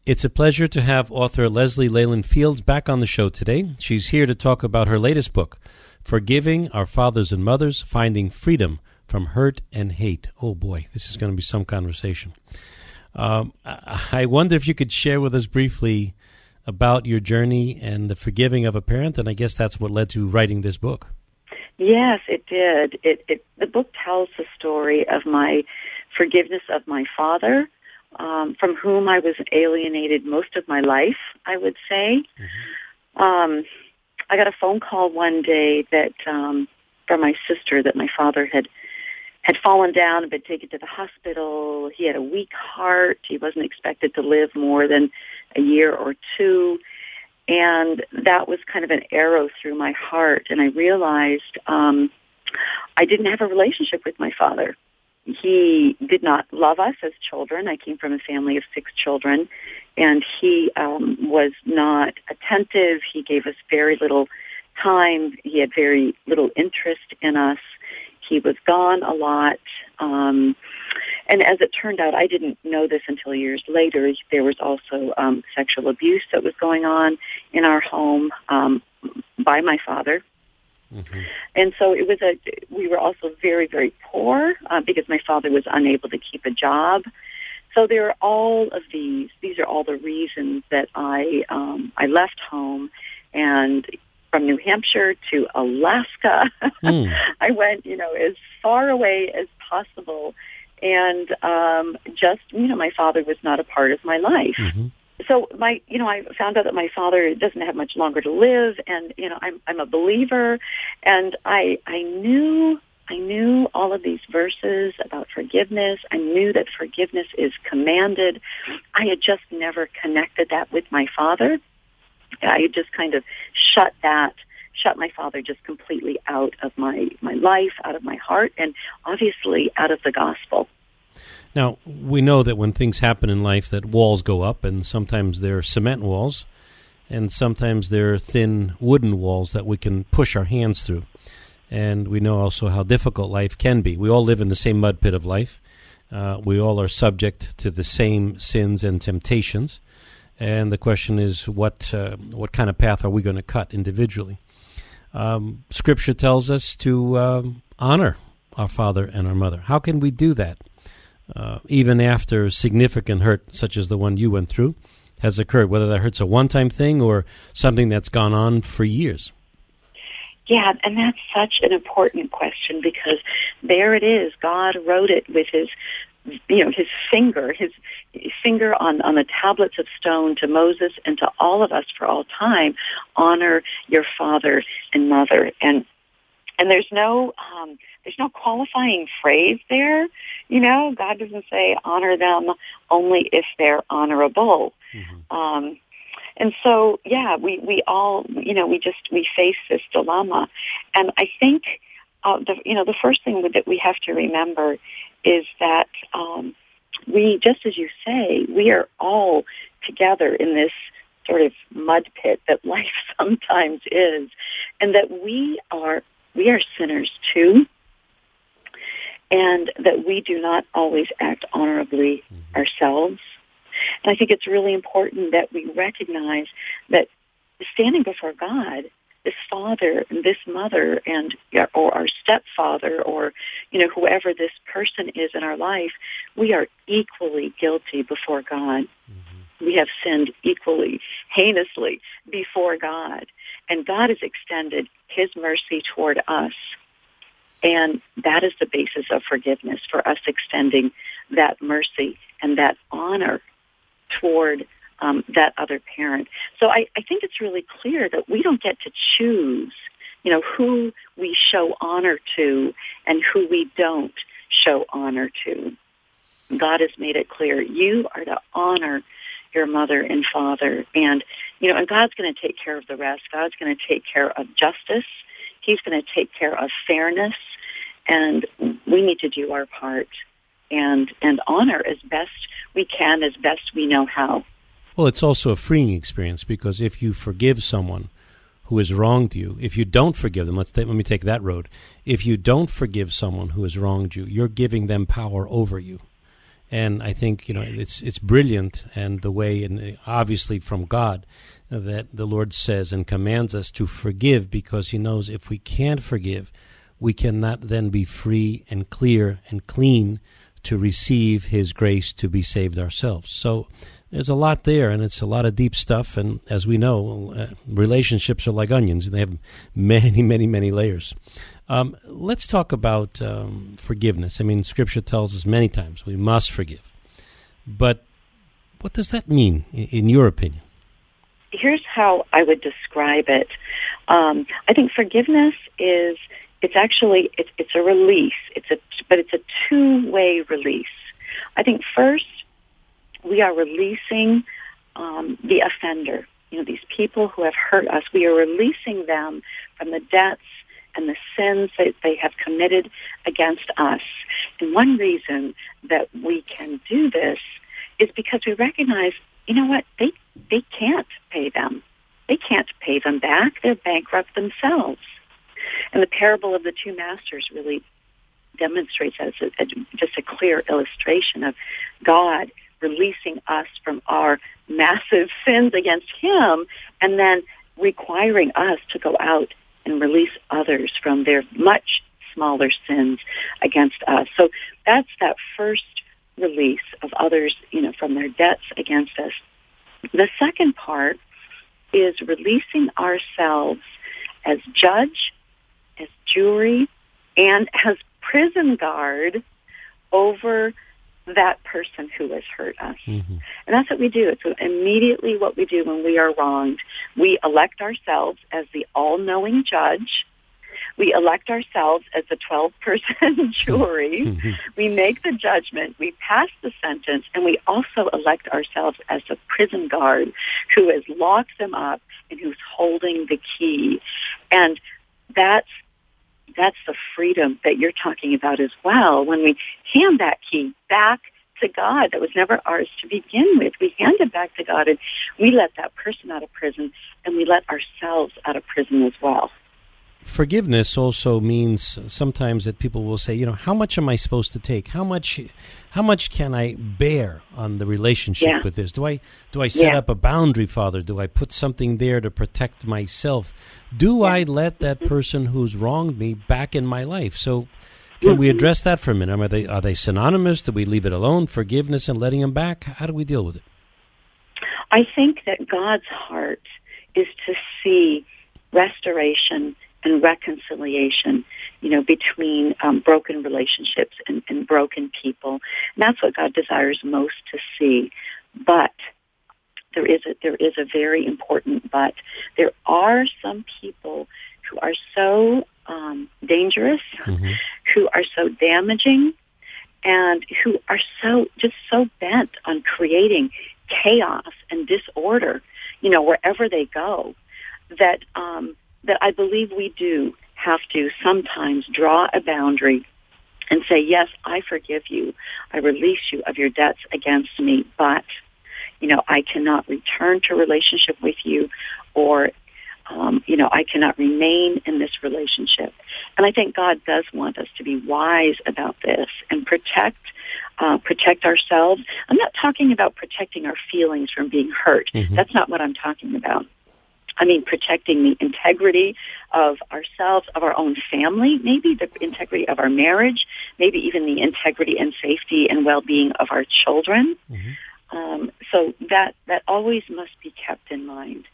It's a pleasure to have author Leslie Leyland Fields back on the show today. She's here to talk about her latest book, Forgiving Our Fathers and Mothers, Finding Freedom from Hurt and Hate. Oh boy, this is going to be some conversation. I wonder if you could share with us briefly about your journey and the forgiving of a parent, and I guess that's what led to writing this book. Yes, it did. The book tells the story of my forgiveness of my father, from whom I was alienated most of my life, I would say. Mm-hmm. I got a phone call one day that from my sister that my father had fallen down and been taken to the hospital. He had a weak heart. He wasn't expected to live more than a year or two. And that was kind of an arrow through my heart. And I realized I didn't have a relationship with my father. He did not love us as children. I came from a family of 6 children, and he was not attentive. He gave us very little time. He had very little interest in us. He was gone a lot. And as it turned out, I didn't know this until years later. There was also sexual abuse that was going on in our home by my father. Mm-hmm. And so we were also very, very poor because my father was unable to keep a job. So there are all of these are all the reasons that I left home, and from New Hampshire to Alaska, I went, as far away as possible. And my father was not a part of my life. Mm-hmm. So I found out that my father doesn't have much longer to live, and I'm a believer, and I knew all of these verses about forgiveness. I knew that forgiveness is commanded. I had just never connected that with my father. I had just kind of shut my father just completely out of my life, out of my heart, and obviously out of the gospel. Now, we know that when things happen in life that walls go up, and sometimes they're cement walls, and sometimes they're thin wooden walls that we can push our hands through. And we know also how difficult life can be. We all live in the same mud pit of life. We all are subject to the same sins and temptations. And the question is, what kind of path are we going to cut individually? Scripture tells us to honor our father and our mother. How can we do that? Even after significant hurt, such as the one you went through, has occurred, whether that hurt's a one-time thing or something that's gone on for years? Yeah, and that's such an important question, because there it is. God wrote it with his finger on the tablets of stone to Moses and to all of us for all time. Honor your father and mother, and there's no qualifying phrase there. God doesn't say honor them only if they're honorable. Mm-hmm. And so, we all, we face this dilemma. And I think, the first thing that we have to remember is that we, just as you say, we are all together in this sort of mud pit that life sometimes is, and that we are sinners too, and that we do not always act honorably ourselves. And I think it's really important that we recognize that standing before God, this father and this mother or our stepfather or, whoever this person is in our life, we are equally guilty before God. Mm-hmm. We have sinned equally, heinously before God. And God has extended his mercy toward us. And that is the basis of forgiveness, for us extending that mercy and that honor toward that other parent. So I think it's really clear that we don't get to choose, who we show honor to and who we don't show honor to. God has made it clear. You are to honor your mother and father. And God's going to take care of the rest. God's going to take care of justice. He's going to take care of fairness. And we need to do our part and honor as best we can, as best we know how. Well, it's also a freeing experience, because if you forgive someone who has wronged you, if you don't forgive them, let me take that road. If you don't forgive someone who has wronged you, you're giving them power over you. And I think, it's brilliant, and the way, and obviously from God, that the Lord says and commands us to forgive, because he knows if we can't forgive, we cannot then be free and clear and clean to receive his grace to be saved ourselves. So there's a lot there, and it's a lot of deep stuff. And as we know, relationships are like onions. They have many, many, many layers. Let's talk about forgiveness. I mean, Scripture tells us many times we must forgive. But what does that mean, in your opinion? Here's how I would describe it. I think forgiveness is, it's a release. But it's a two-way release. I think first, we are releasing the offender. These people who have hurt us, we are releasing them from the debts and the sins that they have committed against us. And one reason that we can do this is because we recognize, they can't pay them. They can't pay them back. They're bankrupt themselves. And the parable of the two masters really demonstrates that as just a clear illustration of God releasing us from our massive sins against him, and then requiring us to go out and release others from their much smaller sins against us. So that's that first release of others, from their debts against us. The second part is releasing ourselves as judge, as jury, and as prison guard over that person who has hurt us. Mm-hmm. And that's what we do. It's immediately what we do when we are wronged. We elect ourselves as the all-knowing judge. We elect ourselves as the 12-person jury. Mm-hmm. We make the judgment. We pass the sentence. And we also elect ourselves as the prison guard who has locked them up and who's holding the key. And that's the freedom that you're talking about as well. When we hand that key back to God, that was never ours to begin with, we hand it back to God, and we let that person out of prison, and we let ourselves out of prison as well. Forgiveness also means sometimes that people will say, how much am I supposed to take? How much can I bear on the relationship with this? Do I set up a boundary, Father? Do I put something there to protect myself? Do I let that person who's wronged me back in my life? So can we address that for a minute? Are they synonymous? Do we leave it alone, forgiveness and letting them back? How do we deal with it? I think that God's heart is to see restoration and reconciliation, between broken relationships and broken people. And that's what God desires most to see. But there is a very important but. There are some people who are so dangerous, mm-hmm. who are so damaging, and who are so bent on creating chaos and disorder, wherever they go, that I believe we do have to sometimes draw a boundary and say, yes, I forgive you. I release you of your debts against me, but, I cannot return to relationship with you, or, I cannot remain in this relationship. And I think God does want us to be wise about this and protect ourselves. I'm not talking about protecting our feelings from being hurt. Mm-hmm. That's not what I'm talking about. I mean, protecting the integrity of ourselves, of our own family, maybe the integrity of our marriage, maybe even the integrity and safety and well-being of our children. Mm-hmm. So that always must be kept in mind.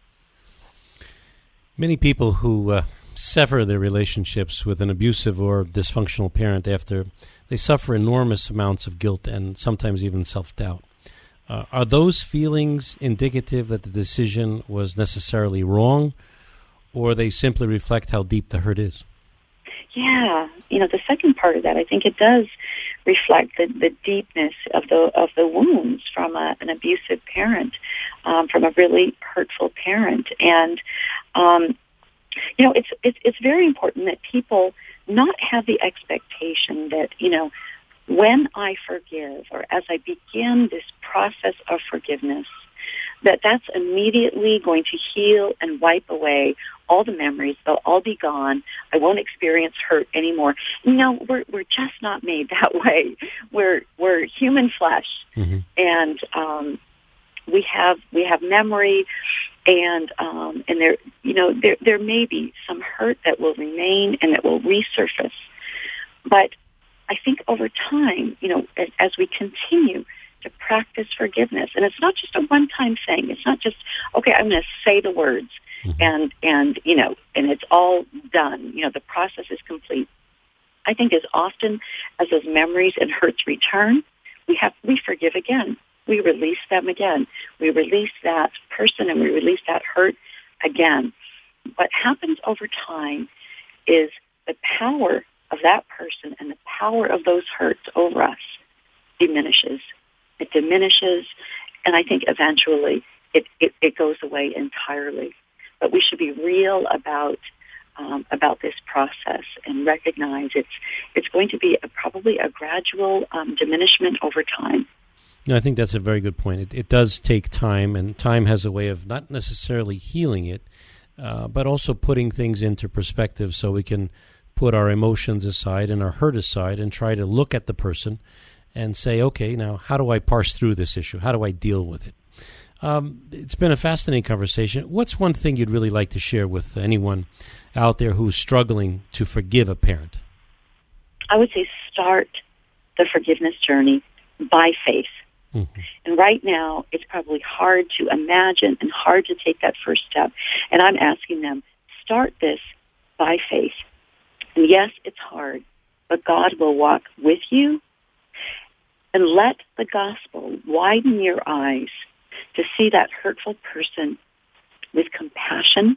Many people who sever their relationships with an abusive or dysfunctional parent after they suffer enormous amounts of guilt and sometimes even self-doubt. Are those feelings indicative that the decision was necessarily wrong, or they simply reflect how deep the hurt is? Yeah, the second part of that, I think it does reflect the deepness of the wounds from an abusive parent, from a really hurtful parent, and it's very important that people not have the expectation that when I forgive, or as I begin this process of forgiveness, that's immediately going to heal and wipe away all the memories, they'll all be gone. I won't experience hurt anymore. No, we're just not made that way. We're human flesh, and we have memory, and there may be some hurt that will remain and that will resurface. But I think over time, as we continue to practice forgiveness, and it's not just a one-time thing. It's not just, okay, I'm going to say the words and it's all done. The process is complete. I think as often as those memories and hurts return, we forgive again. We release them again. We release that person and we release that hurt again. What happens over time is the power of that person and the power of those hurts over us diminishes. It diminishes, and I think eventually it goes away entirely. But we should be real about this process and recognize it's going to be probably a gradual diminishment over time. No, I think that's a very good point. It does take time, and time has a way of not necessarily healing it, but also putting things into perspective so we can put our emotions aside and our hurt aside and try to look at the person and say, okay, now how do I parse through this issue? How do I deal with it? It's been a fascinating conversation. What's one thing you'd really like to share with anyone out there who's struggling to forgive a parent? I would say start the forgiveness journey by faith. And right now, it's probably hard to imagine and hard to take that first step. And I'm asking them, start this by faith. And yes, it's hard, but God will walk with you. And let the gospel widen your eyes to see that hurtful person with compassion.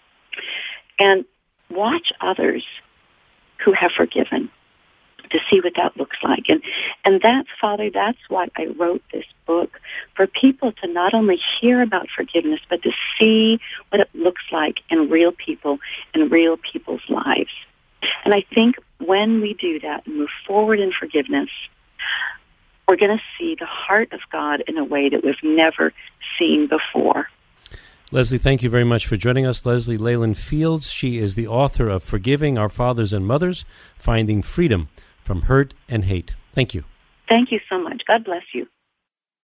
And watch others who have forgiven to see what that looks like. And that's, Father, that's why I wrote this book, for people to not only hear about forgiveness, but to see what it looks like in real people, in real people's lives. And I think when we do that and move forward in forgiveness, we're going to see the heart of God in a way that we've never seen before. Leslie, thank you very much for joining us. Leslie Leyland Fields, she is the author of Forgiving Our Fathers and Mothers, Finding Freedom from Hurt and Hate. Thank you. Thank you so much. God bless you.